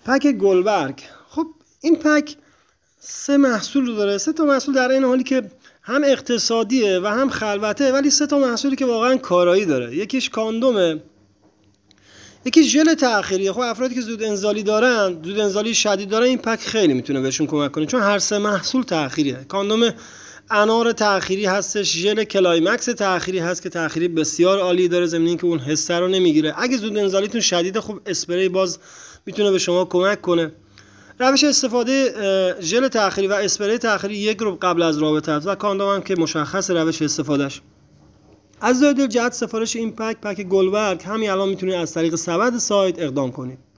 پک گلبرگ. خب این پک 3 محصول رو داره. 3 تا محصول در این حالی که هم اقتصادیه و هم خلوته، ولی 3 تا محصولی که واقعا کارایی داره. یکیش کاندومه، یکیش ژل تأخیریه. خب افرادی که زود انزالی دارن، زود انزالی شدید دارن، این پک خیلی میتونه بهشون کمک کنه، چون هر 3 محصول تأخیریه. کاندوم انار تأخیری هستش، ژل کلایمکس تأخیری هست که تأخیری بسیار عالی داره، ضمن اینکه اون حس رو نمیگیره. اگه زود انزالیتون شدیده، خب اسپری باز میتونه به شما کمک کنه. روش استفاده ژل تأخیری و اسپری تأخیری 1 رو قبل از رابطه است و کاندوم هم که مشخص روش استفادهش. از دل جهت سفارش این پک گلبرگ همین الان میتونید از طریق سبد سایت اقدام کنید.